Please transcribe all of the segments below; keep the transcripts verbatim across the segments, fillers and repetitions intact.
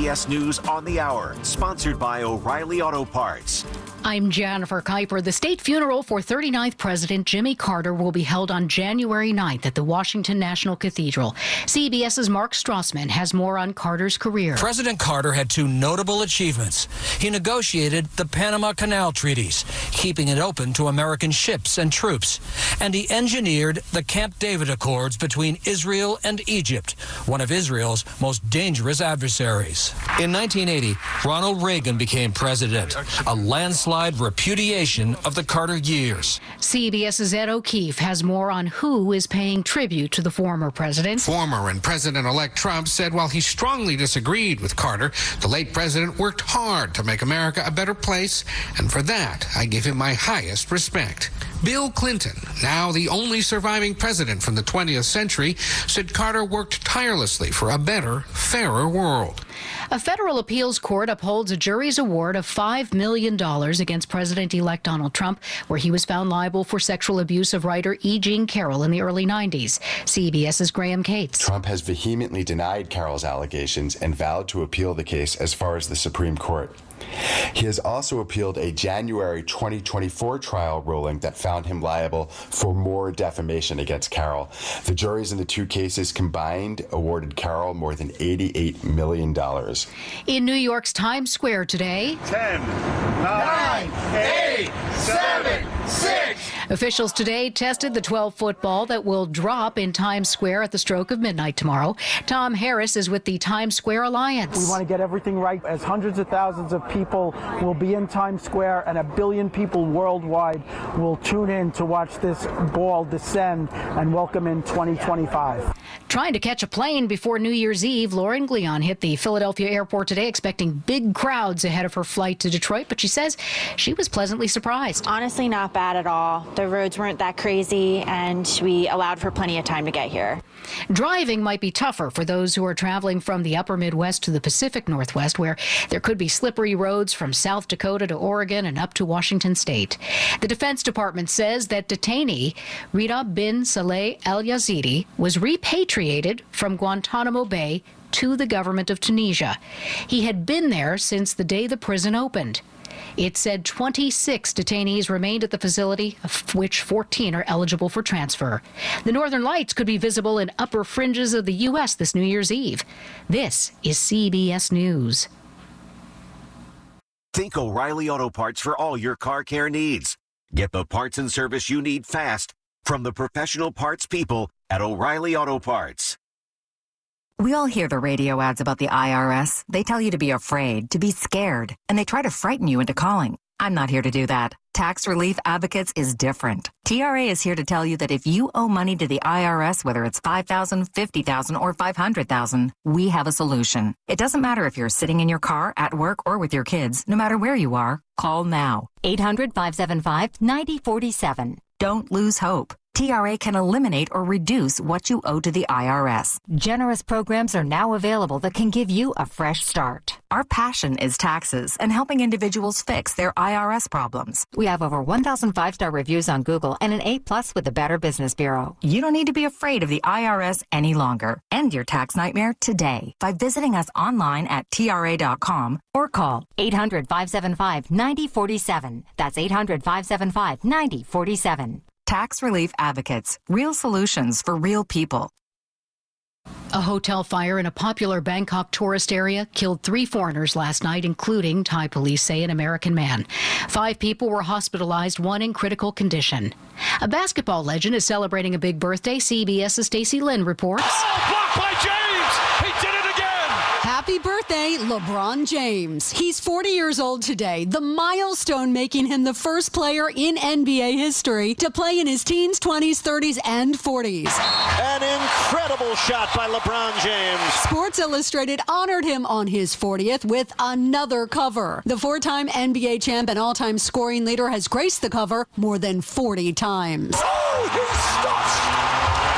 S News on the Hour, sponsored by O'Reilly Auto Parts. I'm Jennifer Kuiper. The state funeral for thirty-ninth President Jimmy Carter will be held on January ninth at the Washington National Cathedral. CBS's Mark Strassman has more on Carter's career. President Carter had two notable achievements. He negotiated the Panama Canal treaties, keeping it open to American ships and troops. And he engineered the Camp David Accords between Israel and Egypt, one of Israel's most dangerous adversaries. In nineteen eighty, Ronald Reagan became president, a landslide repudiation of the Carter years. CBS's Ed O'Keefe has more on who is paying tribute to the former president. Former and President-elect Trump said while he strongly disagreed with Carter, the late president worked hard to make America a better place, and for that, I give him my highest respect. Bill Clinton, now the only surviving president from the twentieth century, said Carter worked tirelessly for a better, fairer world. A federal appeals court upholds a jury's award of five million dollars against President-elect Donald Trump, where he was found liable for sexual abuse of writer E. Jean Carroll in the early nineties. CBS's Graham Cates. Trump has vehemently denied Carroll's allegations and vowed to appeal the case as far as the Supreme Court. He has also appealed a January twenty twenty-four trial ruling that found him liable for more defamation against Carroll. The juries in the two cases combined awarded Carroll more than eighty-eight million dollars. In New York's Times Square today, ten, nine, eight, seven, six. Officials today tested the twelve-foot ball that will drop in Times Square at the stroke of midnight tomorrow. Tom Harris is with the Times Square Alliance. We want to get everything right, as hundreds of thousands of people will be in Times Square and a billion people worldwide will tune in to watch this ball descend and welcome in twenty twenty-five. Trying to catch a plane before New Year's Eve, Lauren Gleon hit the Philadelphia airport today expecting big crowds ahead of her flight to Detroit, but she says she was pleasantly surprised. Honestly, not bad at all. The roads weren't that crazy, and we allowed for plenty of time to get here. Driving might be tougher for those who are traveling from the upper Midwest to the Pacific Northwest, where there could be slippery roads from South Dakota to Oregon and up to Washington State. The Defense Department says that detainee Rida bin Saleh al-Yazidi was repatriated from Guantanamo Bay to the government of Tunisia. He had been there since the day the prison opened. It said twenty-six detainees remained at the facility, of which fourteen are eligible for transfer. The Northern Lights could be visible in upper fringes of the U S this New Year's Eve. This is C B S News. Think O'Reilly Auto Parts for all your car care needs. Get the parts and service you need fast from the professional parts people at O'Reilly Auto Parts. We all hear the radio ads about the I R S. They tell you to be afraid, to be scared, and they try to frighten you into calling. I'm not here to do that. Tax Relief Advocates is different. T R A is here to tell you that if you owe money to the I R S, whether it's five thousand dollars, fifty thousand dollars, or five hundred thousand dollars, we have a solution. It doesn't matter if you're sitting in your car, at work, or with your kids. No matter where you are, call now. eight hundred, five seven five, nine zero four seven. Don't lose hope. T R A can eliminate or reduce what you owe to the I R S. Generous programs are now available that can give you a fresh start. Our passion is taxes and helping individuals fix their I R S problems. We have over one thousand five-star reviews on Google and an A plus with the Better Business Bureau. You don't need to be afraid of the I R S any longer. End your tax nightmare today by visiting us online at T R A dot com or call eight hundred, five seven five, nine zero four seven. That's eight hundred, five seven five, nine zero four seven. Tax Relief Advocates. Real solutions for real people. A hotel fire in a popular Bangkok tourist area killed three foreigners last night, including, Thai police say, an American man. Five people were hospitalized, one in critical condition. A basketball legend is celebrating a big birthday. CBS's Stacey Lynn reports. Oh, blocked by James! He did it again! Happy birthday, LeBron James. He's forty years old today, the milestone making him the first player in N B A history to play in his teens, twenties, thirties, and forties. An incredible shot by LeBron James. Sports Illustrated honored him on his fortieth with another cover. The four-time N B A champ and all-time scoring leader has graced the cover more than forty times. Oh, he stops!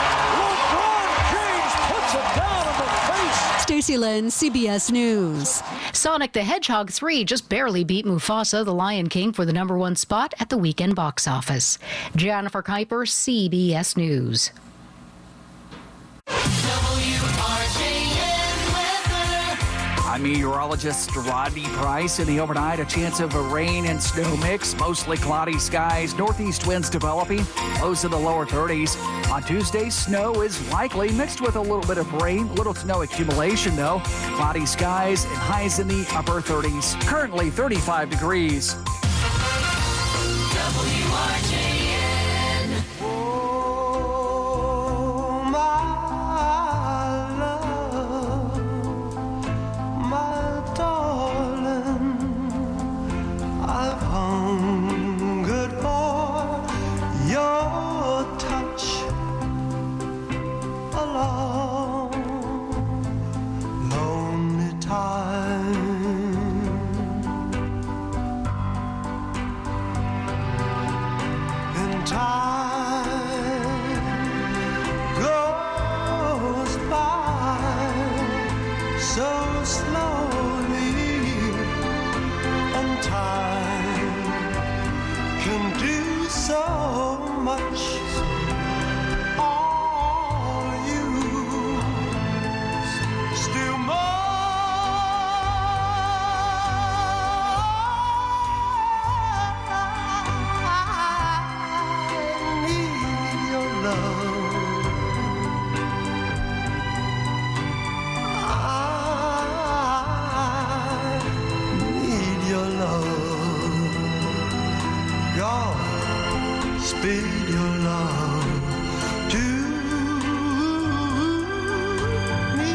Stacey Lynn, C B S News. Sonic the Hedgehog three just barely beat Mufasa, the Lion King, for the number one spot at the weekend box office. Jennifer Kuiper, C B S News. I'm I'm meteorologist Rodney Price. In the overnight, a chance of a rain and snow mix. Mostly cloudy skies. Northeast winds developing. Lows in the lower thirties. On Tuesday, snow is likely mixed with a little bit of rain. Little to no accumulation, though. Cloudy skies and highs in the upper thirties. Currently thirty-five degrees. W R J N. Oh, my love, my darling, I've hungered for your touch a long, lonely time. Time goes by so slowly, and time can do so much. All you still more. Speed your love to me.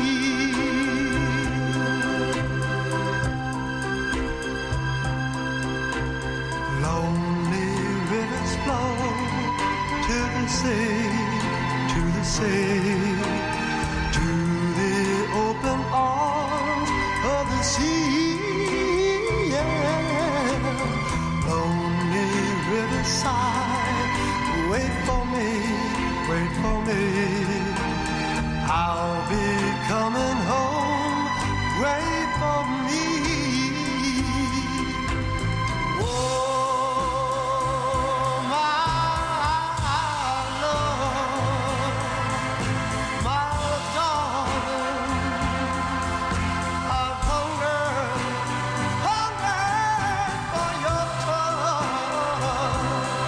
Lonely rivers flow to the sea, to the sea, to the open arms of the sea. Yeah. Lonely riverside, wait for me, wait for me. I'll be coming home, wait for me. Oh, my love, my darling, I've hungered, hungered for your touch.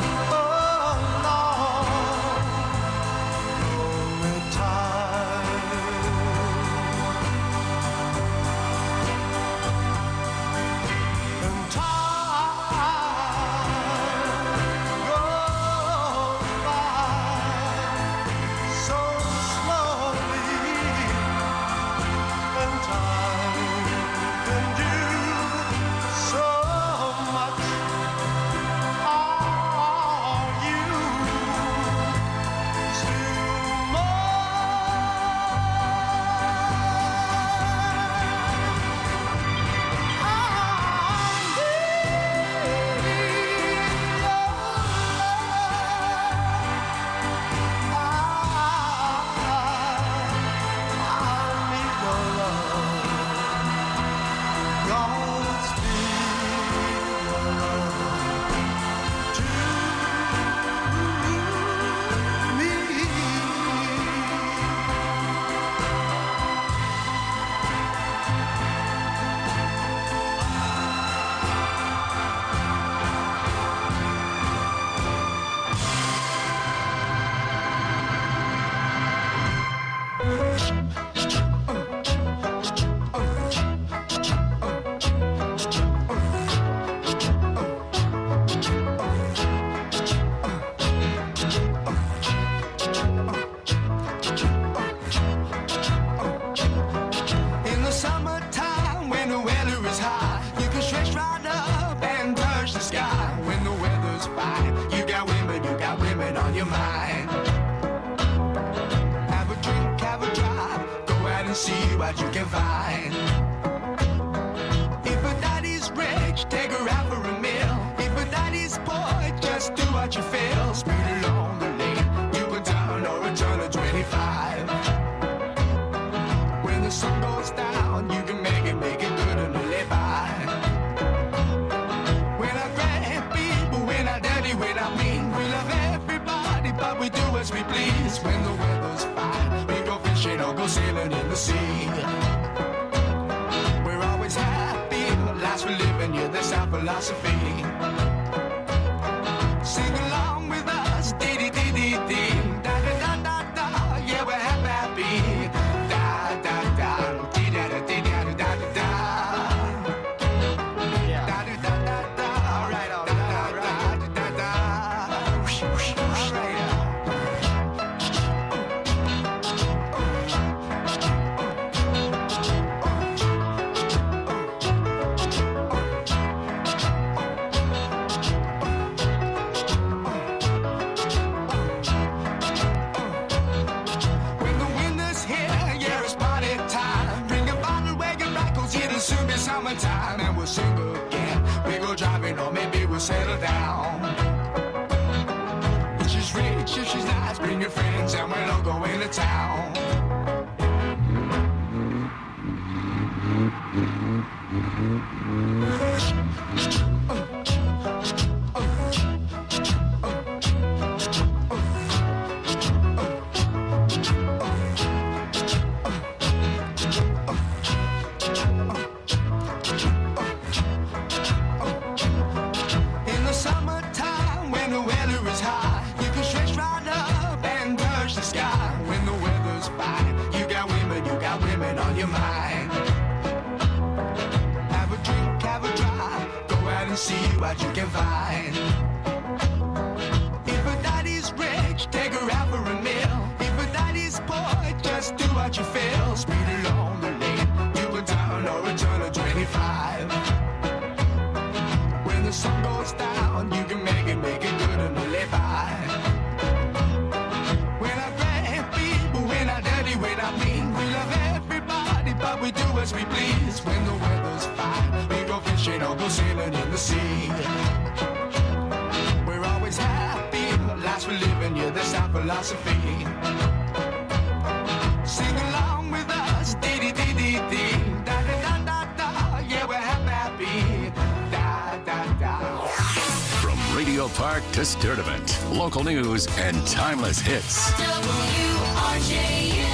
what you can find. If a daddy's rich, take her out for a meal. If a daddy's poor, just do what you feel. Speed along the lane, you can turn or a turn of twenty-five. When the sun goes down, you can make it, make it good and live by. When I grab people, when I daddy, when I mean, we love everybody, but we do as we please. When the weather's fine, we go fishing or go sailing in the sea. you this our philosophy. Sing along with us, dee dee dee dee dee, da da da da da. Yeah, we're happy, da da da, dee da da dee da da da da da. Da da da da da. All right, all right, all right, da da da. All right. Summertime and we'll sing again. We go driving or maybe we'll settle down. If she's rich, if she's nice, bring your friends and we'll all go into town. See what you can find. If a daddy's rich, take her out for a meal. If a daddy's poor, just do what you feel. Speed along the lane, you can turn or return to twenty-five. When the sun goes down, you can make it, make it good and live by. We're not bad people, we're not dirty, we're not mean. We love everybody, but we do as we please. When the weather's fine, we go fishing or go sailing in the sea. We're always happy, lives we're living, yeah, that's our philosophy. Sing along with us, dee dee dee dee dee, da da da da da, yeah, we're happy, da da da. From Radio Park to Sturdivant, local news and timeless hits. W R J N.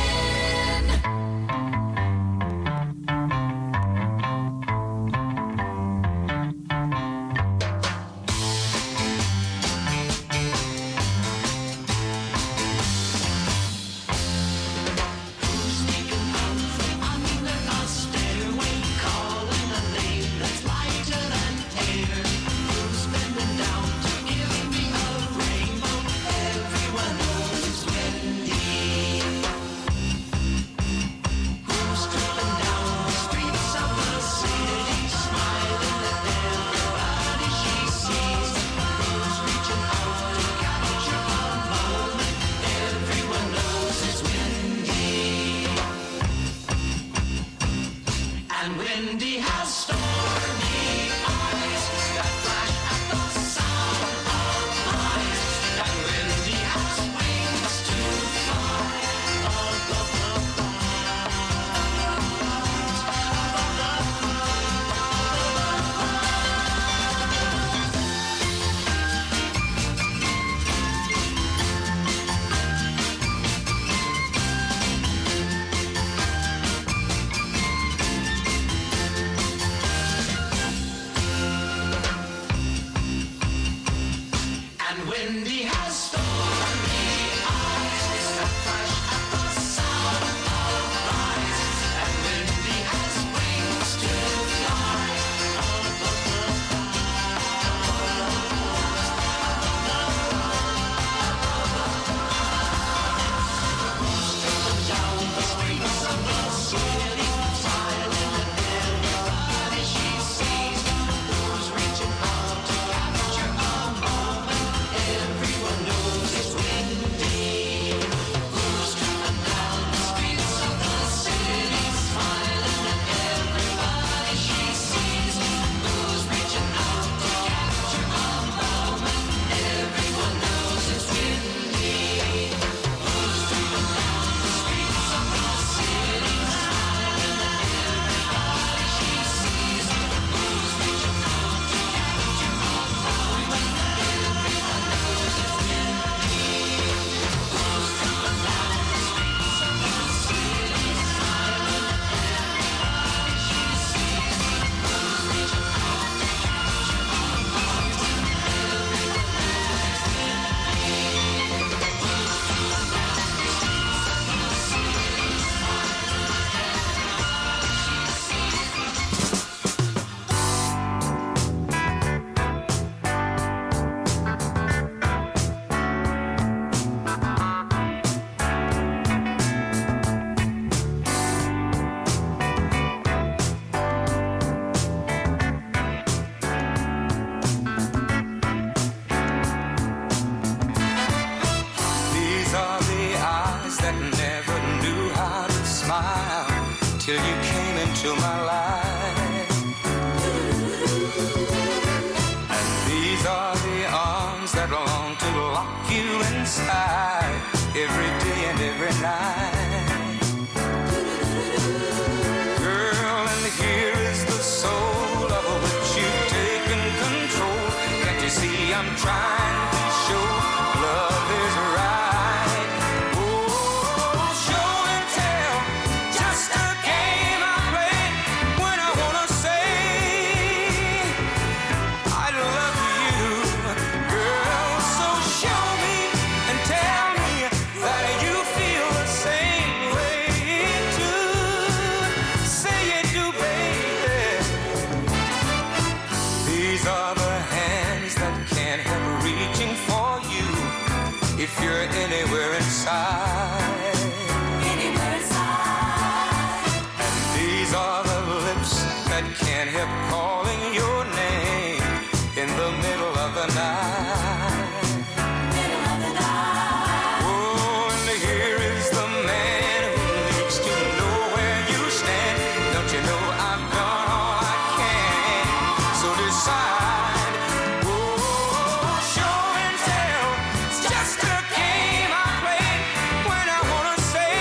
if you're anywhere inside. Anywhere inside. And these are the lips that can't help calling your name in the middle of the night. Middle of the night. Oh, and here is the man who needs to know where you stand. Don't you know I've done all I can? So decide. Oh, show and tell. It's just a game I play when I wanna say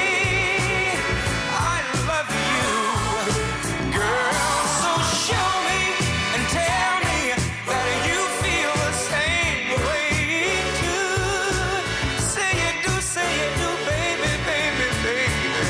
I love you, girl. So show me and tell me that you feel the same way too. Say you do, say you do, baby, baby, baby.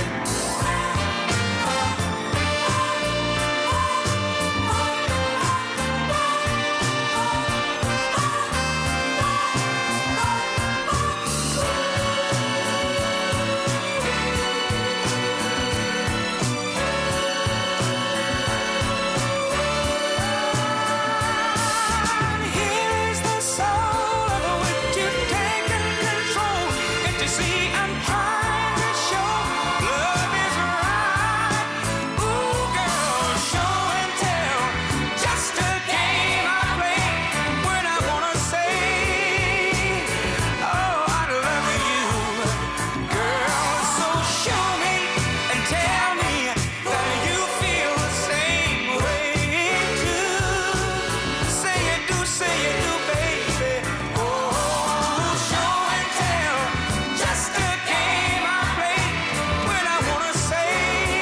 Here's the soul of which you've taken control. Can't you see I'm trying to show love is right? Ooh, girl, show and tell. Just a game I play when I wanna say, oh, I love you, girl. So show me and tell me that you feel the same way too. Say you do, say you do, baby. Oh, show and tell. Just a game I play when I wanna say,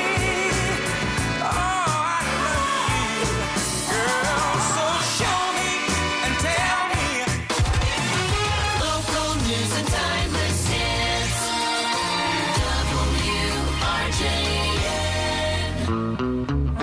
oh, I love you, girl. So show me and tell me. Local news and timeless hits. W R J N.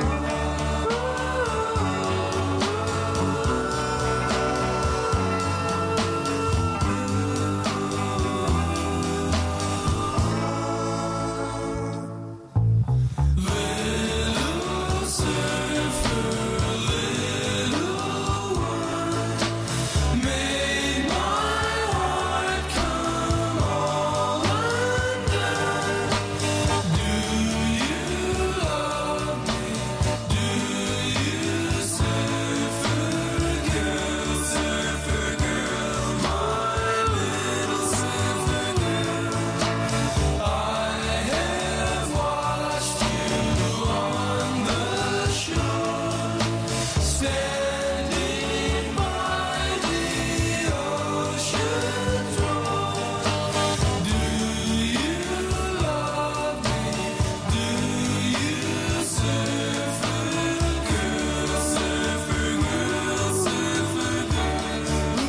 Little surfer, little world, made my heart come all undone. Do you love me? Do you, surfer girl, surfer girl, my little surfer girl? I have watched you on the shore, standing by the ocean's roar. Do you love me? Do you, surfer girl, surfer girl, surfer girl?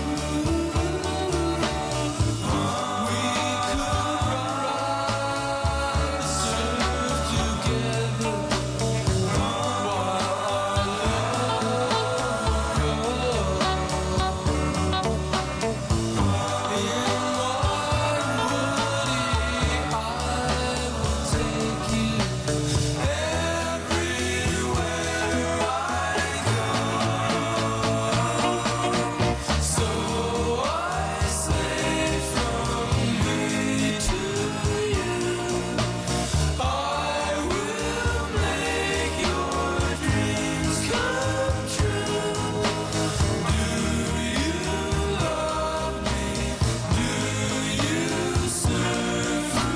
We could ride, surf together. So I say from me to you, I will make your dreams come true. Do you love me? Do you, surfer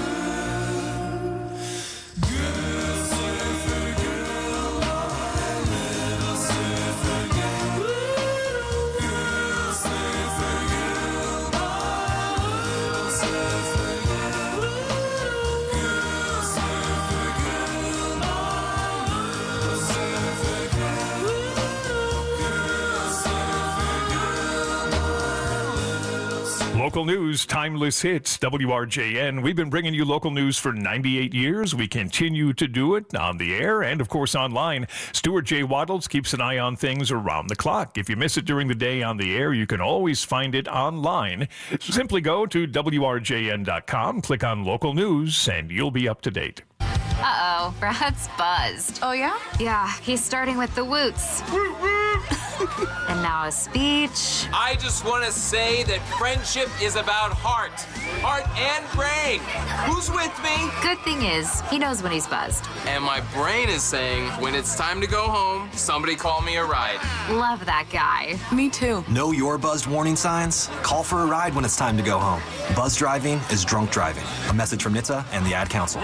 girl, surfer girl, my little surfer girl? Girl, surfer girl, my little surfer girl. Girl, surfer girl, my little surfer girl. Girl, surfer girl, my little surfer. Local news, timeless hits, W R J N. We've been bringing you local news for ninety-eight years. We continue to do it on the air and, of course, online. Stuart J. Waddles keeps an eye on things around the clock. If you miss it during the day on the air, you can always find it online. Simply go to W R J N dot com, click on local news, and you'll be up to date. Uh-oh, Brad's buzzed. Oh, yeah? Yeah, he's starting with the woots. And now a speech. I just want to say that friendship is about heart. Heart and brain. Who's with me? Good thing is, he knows when he's buzzed. And my brain is saying, when it's time to go home, somebody call me a ride. Love that guy. Me too. Know your buzzed warning signs? Call for a ride when it's time to go home. Buzz driving is drunk driving. A message from N H T S A and the Ad Council.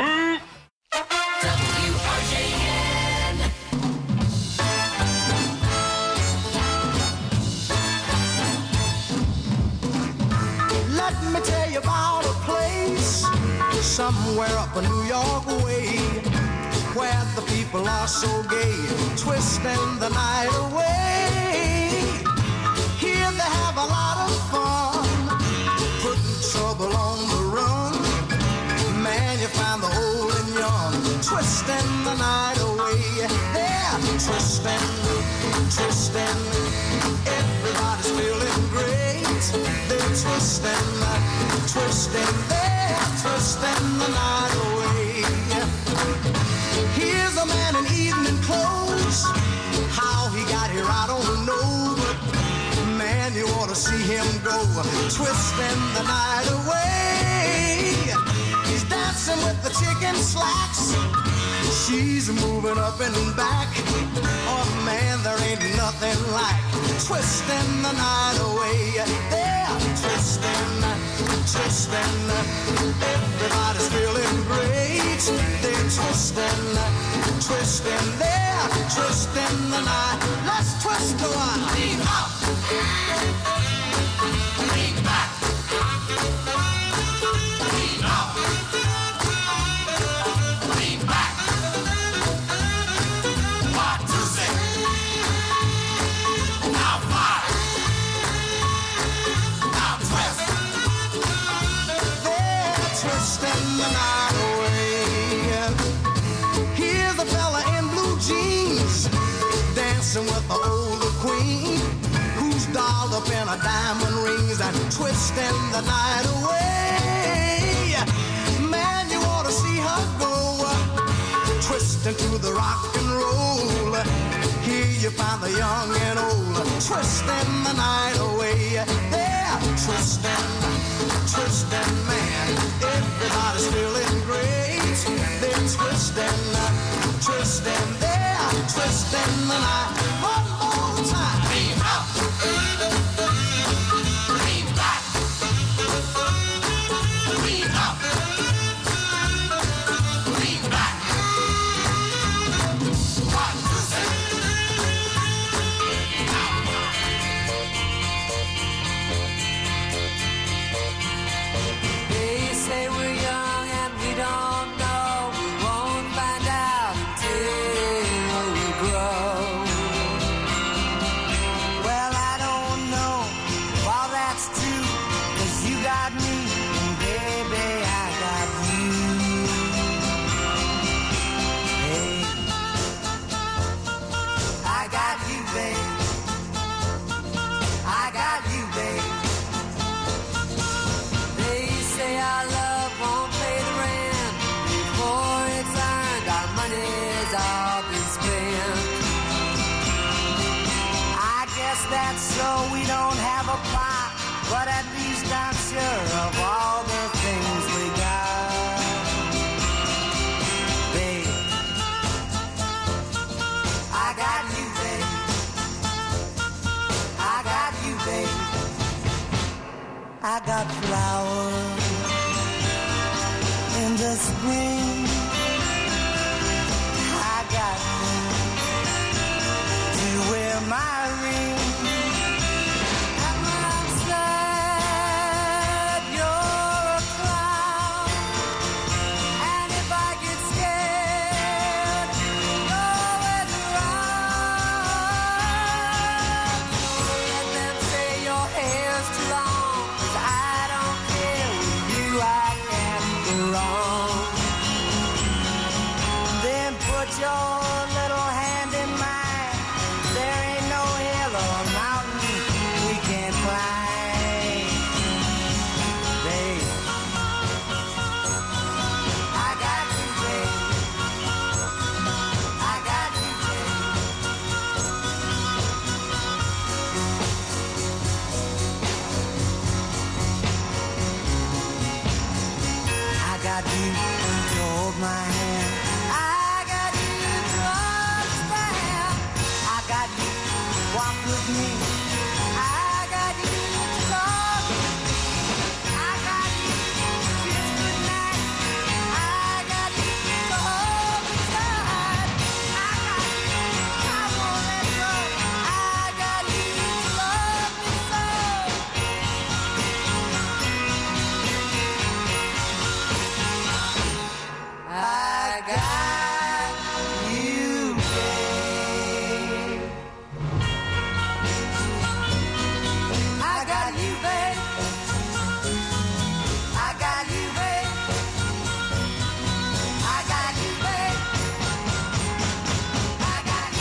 Let me tell you about a place somewhere up a New York way where the people are so gay, twisting the night away. Here they have a lot of fun, putting trouble on the run. Man, you find the old and young, twisting the night away. They're twisting, twisting, everybody's feeling great. They're twisting, twisting, they're twisting the night away. Here's a man in evening clothes. How he got here, I don't know. But man, you ought to see him go, twisting the night away. He's dancing with the chicken slacks. She's moving up and back. Oh man, there ain't nothing like twisting the night away. They're twisting, twisting. Everybody's feeling great. They're twisting, twisting. They're twisting the night. Let's twist the one. Lean up. Lean back. Lean up. Lean back. One, two, six. Now five. Now twist. They're twisting the night away. Here's a fella in blue jeans dancing with the older queen who's dolled up in her diamond rings and twisting the night away. Man, you ought to see her go, twisting to the rock and roll. Here you find the young and old, twisting the night away. They're twisting, twisting, man. Everybody's feeling great. They're twisting, twisting, they're twisting the night. One more time. Lean up. Lean back. Lean up. Lean back. One, two, three. They say we're young and we don't know. We won't find out until we grow. Well, I don't know if all that's true, 'cause you got me, and baby, I got you. Hey, I got you, babe. I got you, babe. They say our love won't pay the rent before it's earned. Our money's all been spent. I guess that's so we don't have a plot, but at least I'm sure of all the things we got. Babe, I got you, babe. I got you, babe. I got flowers in the spring. I got you to wear my ring. And when I'm sad, you're a clown. And if I get scared, you're always around. So let them say your hair's too long, 'cause I don't care with you, I can't go wrong. with me. I got you to talk with me. I got you to kiss goodnight. I got you to hold me tight. I got you, I won't let go. I got you to love me so. I got you, babe. I got you, babe. I got you, babe. I got you, babe. I got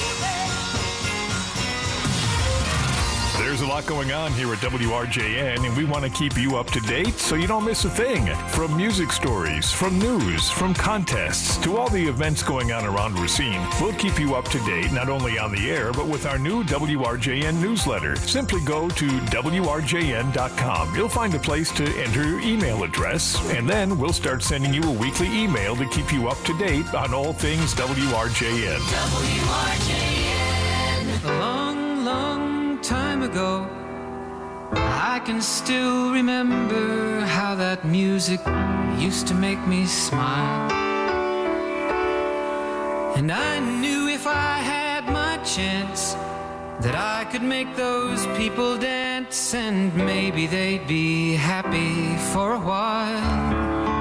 you, babe. There's a lot going on here at W R J N, and we want to keep you up to date so you don't miss a thing. From music stories, from news, from contests, to all the events going on around Racine, we'll keep you up to date not only on the air, but with our new W R J N newsletter. Simply go to W R J N dot com. You'll find a place to enter your email address, and then we'll start sending you a weekly email to keep you up to date on all things W R J N. W R J N. A long, long time ago, I can still remember how that music used to make me smile. And I knew if I had my chance that I could make those people dance, and maybe they'd be happy for a while.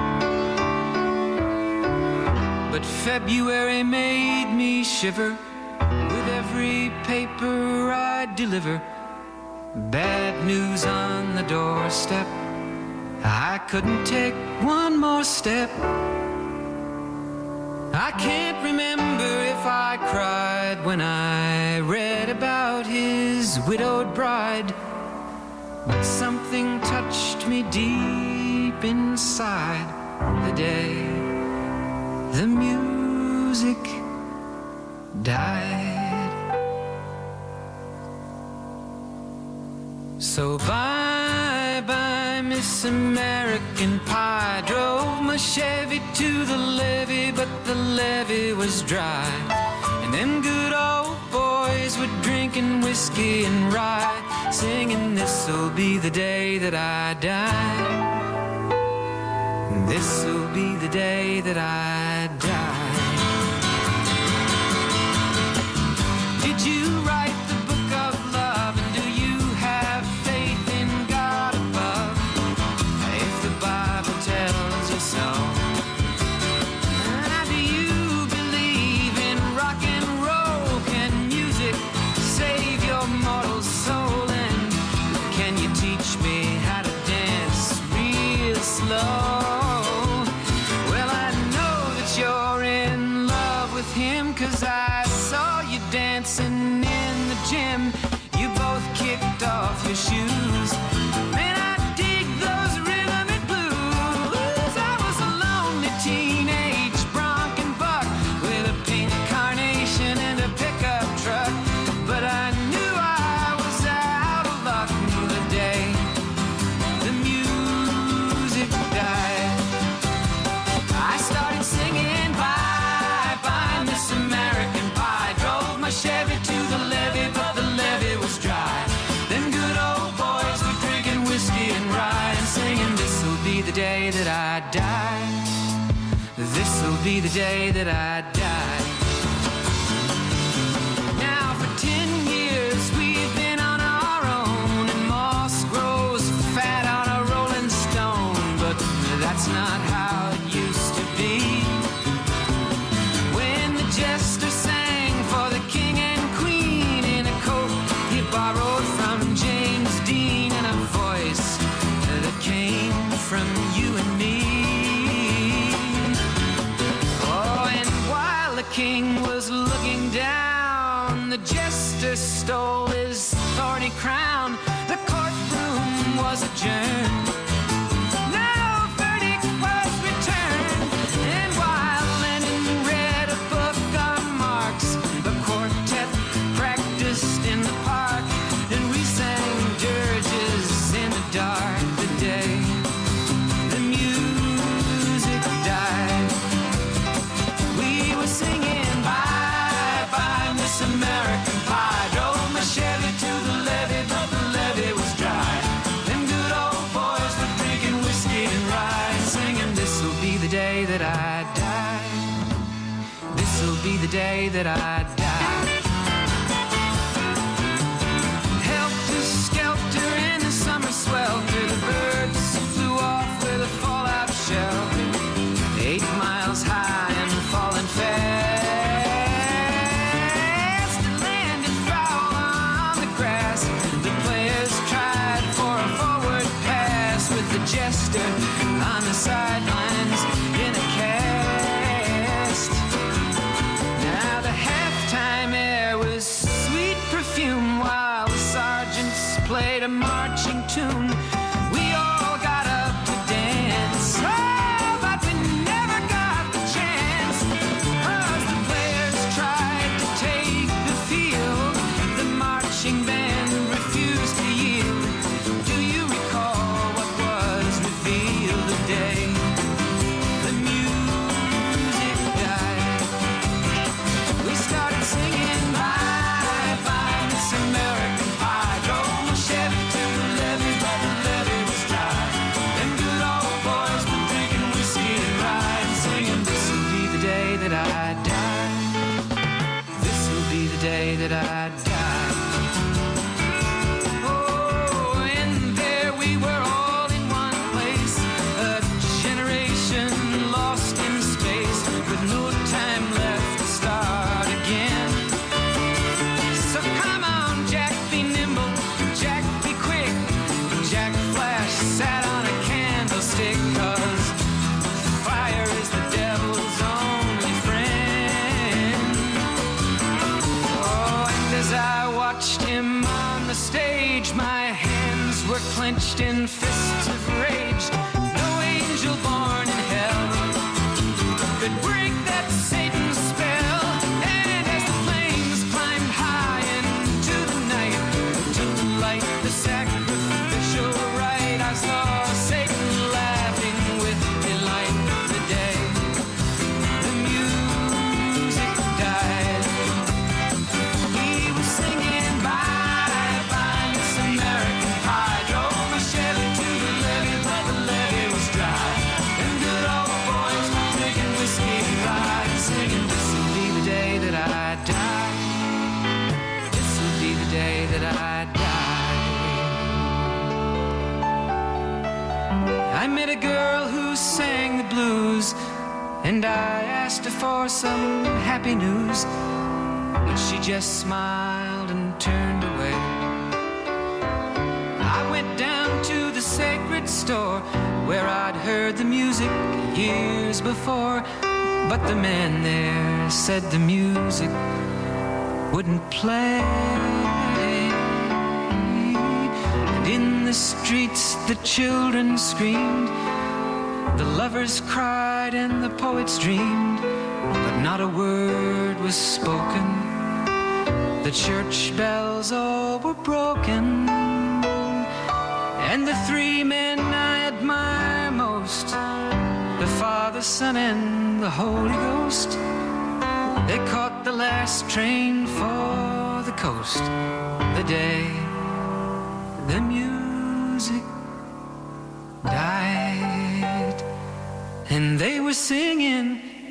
But February made me shiver with every paper I deliver. Bad news on the doorstep. I couldn't take one more step. I can't remember if I cried when I read about his widowed bride, but something touched me deep inside the day the music died. So bye bye Miss American Pie. Drove my Chevy to the levee, but the levee was dry. And them good old boys were drinking whiskey and rye, singing this'll be the day that I die. This'll be the day that I die. Did you write the book of love, and do you have faith in God above? If the Bible tells you so. Now, do you believe in rock and roll? Can music save your mortal soul? And can you teach me how to dance real slow? Well, I know that you're in love with him, 'cause I saw you dancing in the gym. You both kicked off your shoes. Man, I dig those rhythm and blues. I was a lonely teenage bronc and buck with a pink carnation and a pickup truck, but I knew I was out of luck the day the music died. I started singing bye bye Miss American Pie. Drove my Chevy to the levee, but the levee was dry. Them good old boys were drinking whiskey and rye and singing this'll be the day that I die. This'll be the day that I die. Now for ten years we've been on our own, and moss grows fat on a rolling stone, but that's not how it used to be. When the jester sang for the king and queen in a coat he borrowed from James Dean, and a voice that came from you and me. Oh, and while the king was looking down, the jester stole his thorny crown. The courtroom was adjourned. No verdict was returned. And while Lenin read a book on Marx, the quartet practiced in the park, and we sang dirges in the dark the day the music died. We were singing bye bye Miss American Pie. Drove my Chevy to the the day that I die. Helter skelter in the summer swelter, the birds flew off with a fallout shelter, eight miles high and falling fast. It landed foul on the grass. The players tried for a forward pass with the jester on the sidelines in a cast. Now the halftime air was sweet perfume while the sergeants played a marching tune. We all got up to dance, oh, but we never got the chance, 'cause the players tried to take the field. The marching band refused to yield. Do you recall what was revealed today? The music died. We started singing bye bye Miss American Pie. Drove my Chevy to the levee, but the levee was dry. Them good old boys were drinking whiskey and rye and singing, this'll be the day that I die. This'll be the day that I die. Oh, and there we were all in one place, a generation lost in space with no time left to start again. So come on, Jack, be nimble, Jack, be quick. Jack Flash sat on a candlestick, 'cause fire is the devil's only friend. Oh, and as I watched him on the stage, my hands were clenched in fists of rage. No angel born in hell could break that Satan spell. And as the flames climbed high into the night to light the sacrificial rite, I saw Satan laughing with delight. The day the music died, he was singing bye bye Miss American Pie. Drove my Chevy to the levee, but the levee was dry. Them good old boys were drinking whiskey and rye and singing, this'll be the day that I die. This'll be the day that I die. I met a girl who sang the blues, and I asked her for some happy news, but she just smiled and turned away. I went down to the sacred store where I'd heard the music years before, but the man there said the music wouldn't play. And in the streets the children screamed, the lovers cried and the poets dreamed, but not a word was spoken. The church bells all were broken. And the three men I admire most, the Father, Son, and the Holy Ghost, they caught the last train for the coast. The day the music died, and they were singing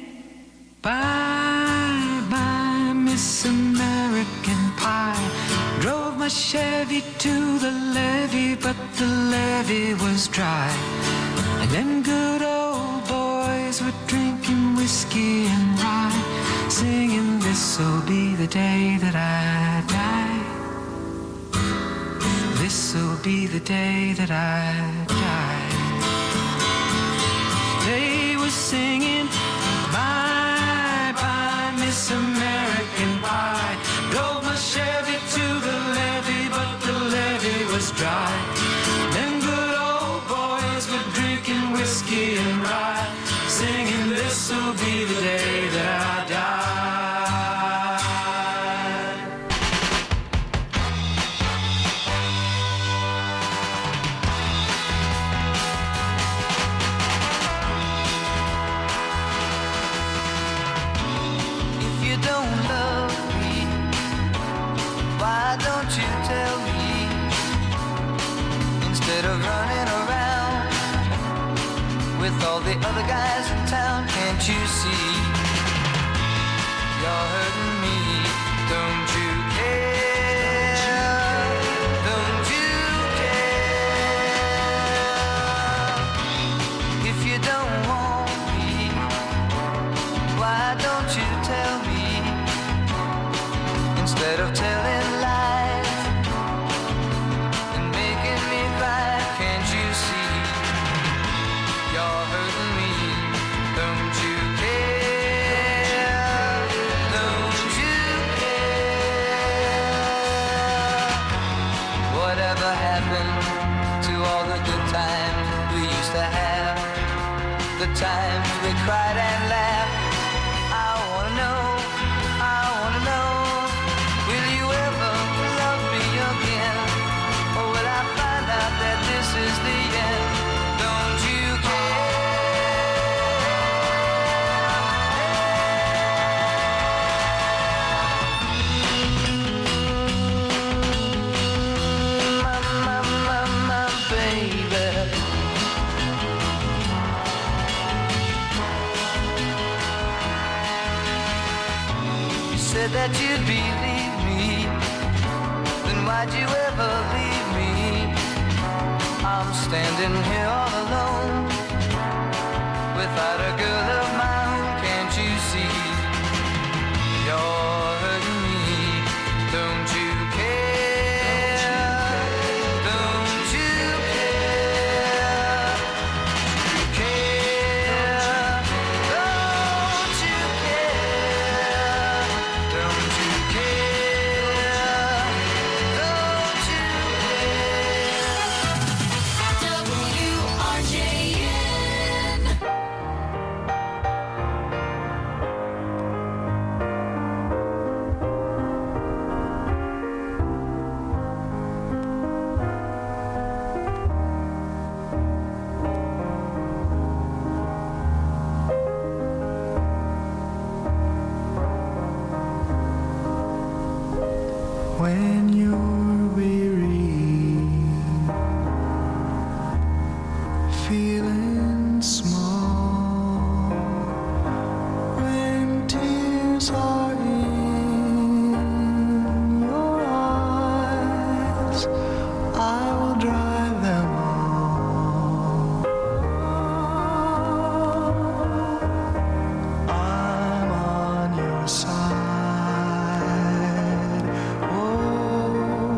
bye bye Miss American Pie. Drove my Chevy to the levee, but the levee was dry. And them good old boys were drinking whiskey and rye, singing, this'll be the day that I die. This'll be the day that I die. They were singing bye bye Miss American Pie. Drove my Chevy to the levee, but the levee was dry. Them good old boys were drinking whiskey and rye, singing, this'll be the day that I die. If you don't love me, why don't you tell me? Instead of running around with all the other guys in town, can't you see? You're You're hurting me. Don't you care? Don't you care? If you don't want me, why don't you tell me? Instead of telling lies and making me cry, can't you see? You're hurting me. Don't you care? Don't you care? Whatever happened to all the good times we used to have? The times we cried and laughed. I wanna know, I wanna know, will you ever love me again? Or will I find out that this is the end? Don't you care? My, my, my, my baby. You said that you'd believe me, then why'd you ever leave me? I'm standing here all alone, without a girl of my own, can't you see? You're hurting me, don't you care? Don't you care? Care? Don't you care? Don't you care? Don't you care? W R J N. When you're weary, feeling small, when tears are in your eyes, I will dry them all. I'm on your side. Oh,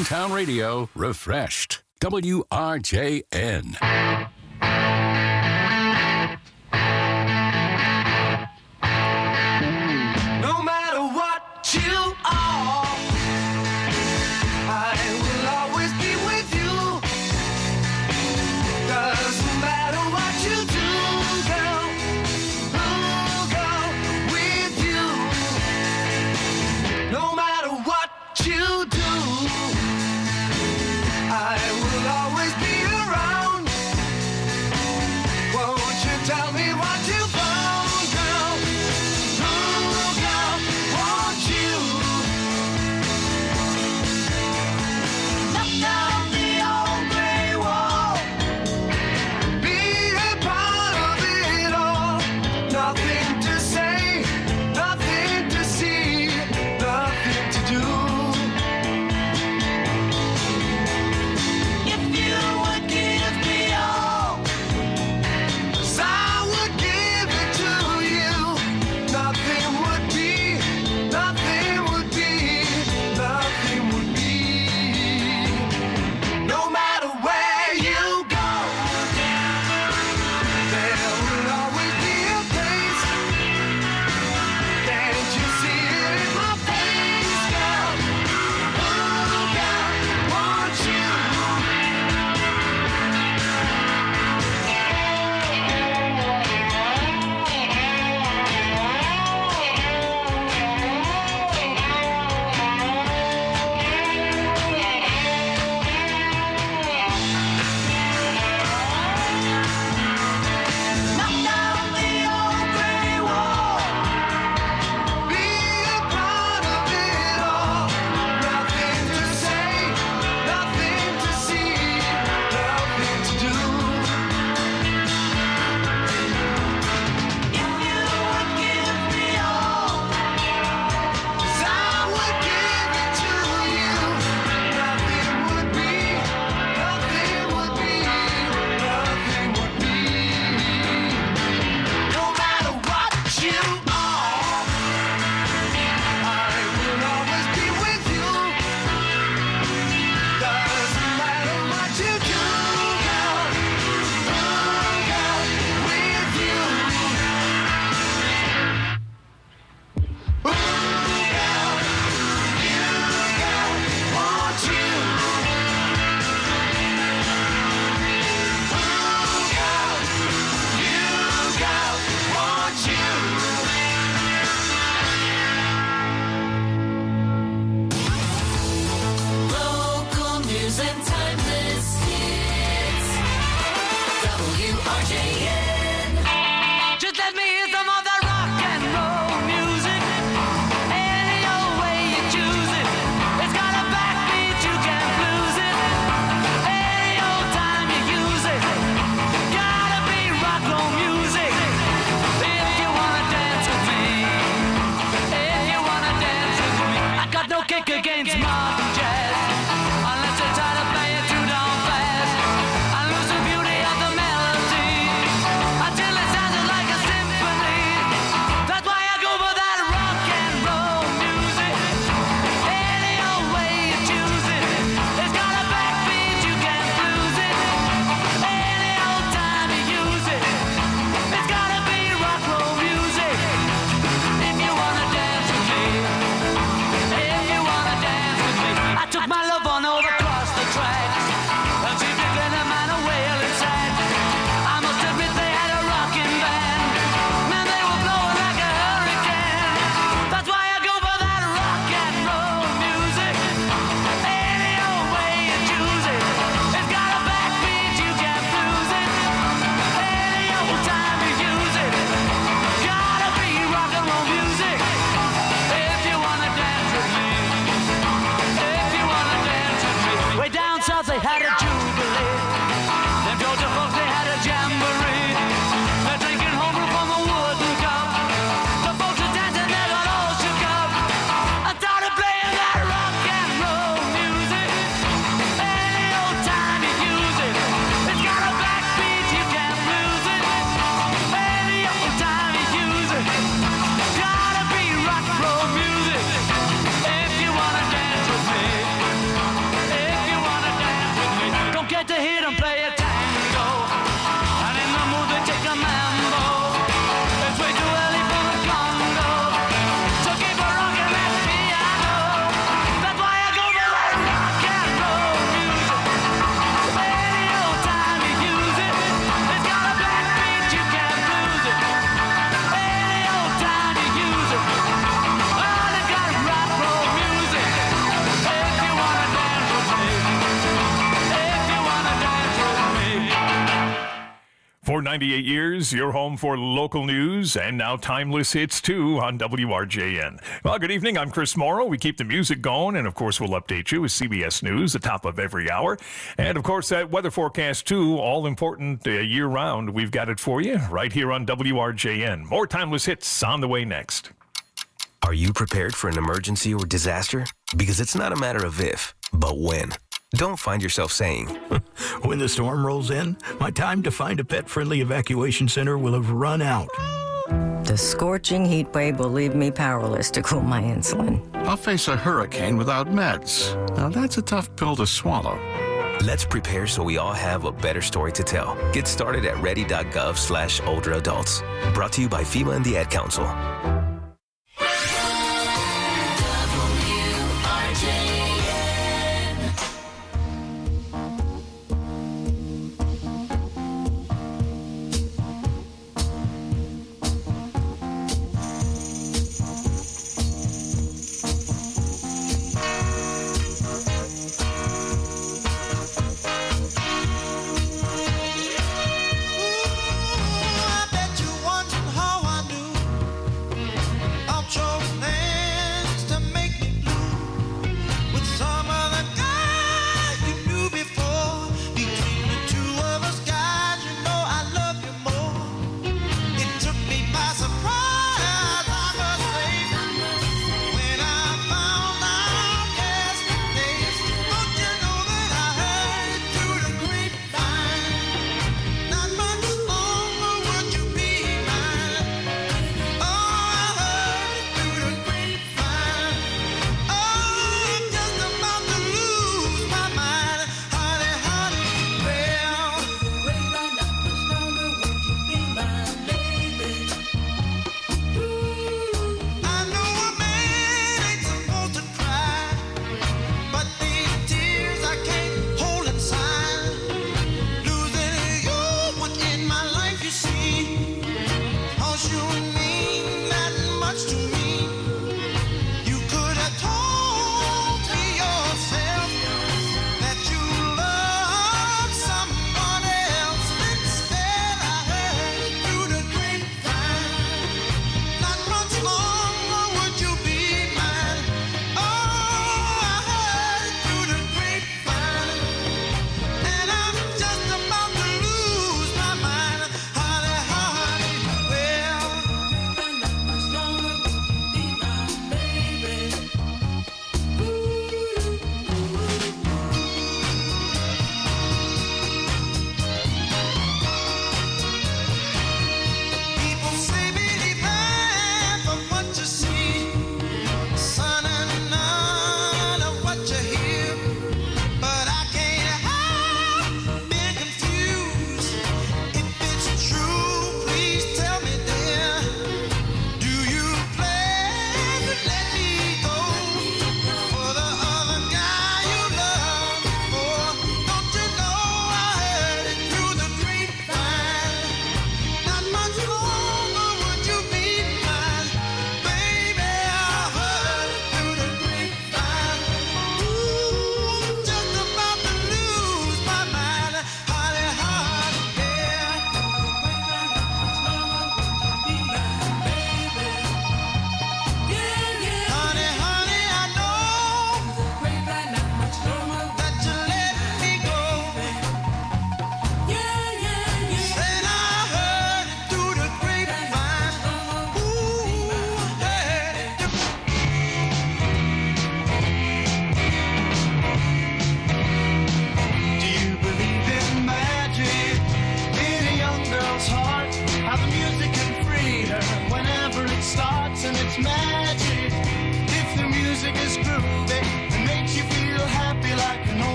Hometown radio refreshed. W R J N. No matter what you are, I will always be with you. Doesn't matter what you do, girl, I'll go with you. No matter what you do, I will always be around. For ninety-eight years, your home for local news and now timeless hits too on W R J N. Well, good evening. I'm Chris Morrow. We keep the music going, and of course, we'll update you with C B S News, the top of every hour. And of course, that weather forecast too, all important uh, year round. We've got it for you right here on W R J N. More timeless hits on the way next. Are you prepared for an emergency or disaster? Because it's not a matter of if, but when. Don't find yourself saying, when the storm rolls in, my time to find a pet-friendly evacuation center will have run out. The scorching heat wave will leave me powerless to cool my insulin. I'll face a hurricane without meds. Now that's a tough pill to swallow. Let's prepare so we all have a better story to tell. Get started at ready.gov slash older adults. Brought to you by FEMA and the Ad Council.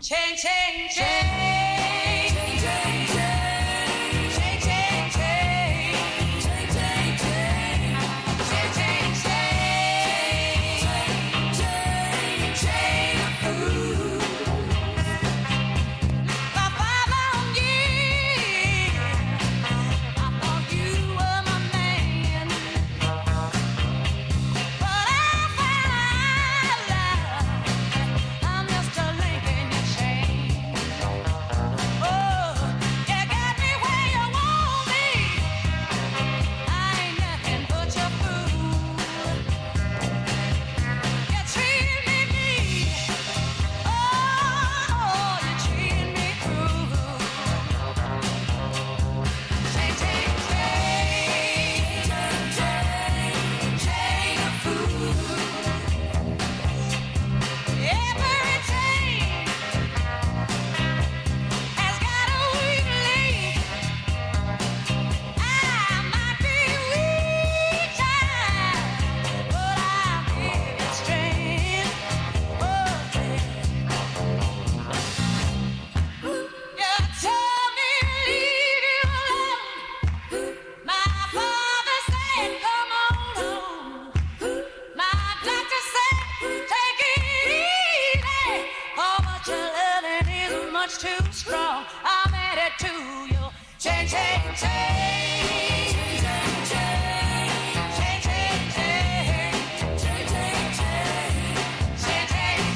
Change, change, change. Change, change, change. Change, change, change. Change, change, change. Change, change, change. Change of food. For five long years, I thought you were my man. But I found out I'm just a link in your chain. Oh, you got me where you want me. I ain't nothing but your fool. You treat me mean. Oh, you treat me cruel. Change, change, change. Change of food. Every chain has got a weak link. I might be weak, child, but I'll give it strength. Oh, you told me leave you alone. My father said come on home. My doctor said take it easy. Oh, but your loving is much too strong. I'm headed to you. Change, change, change. Change, change, change. Change, change, change. Change, change,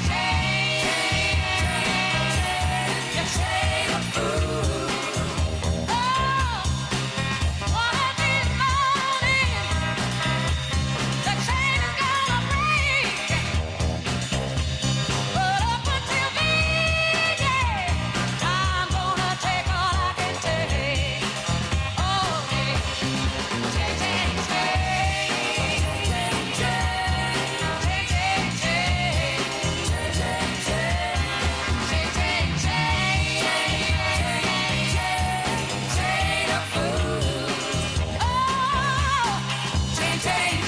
change. You change of food. Oh, one of these mornings, the chain is gonna break. But up until then, yeah, I'm gonna take all I can take. Oh, yeah. Change, change, change. Change, change, change. Change, change, change. Change, change, change. Chain of food. Oh, change, change,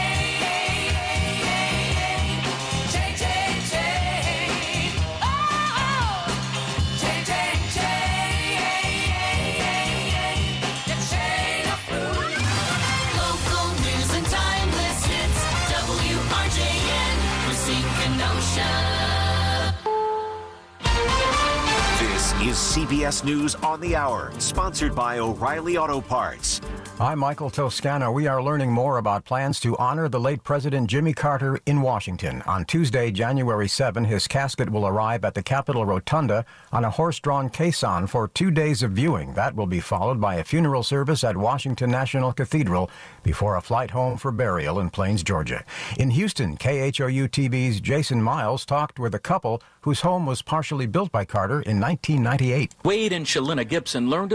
change. Change, change, change. Oh, change, change, change. The chain of food. Local news and timeless hits. W R J N, Racine Kenosha. This is C B S News on the Hour, sponsored by O'Reilly Auto Parts. I'm Michael Toscano. We are learning more about plans to honor the late President Jimmy Carter in Washington. On Tuesday, January seventh, his casket will arrive at the Capitol Rotunda on a horse-drawn caisson for two days of viewing. That will be followed by a funeral service at Washington National Cathedral before a flight home for burial in Plains, Georgia. In Houston, K H O U T V's Jason Miles talked with a couple whose home was partially built by Carter in nineteen ninety-eight. Wade and Shalina Gibson learned of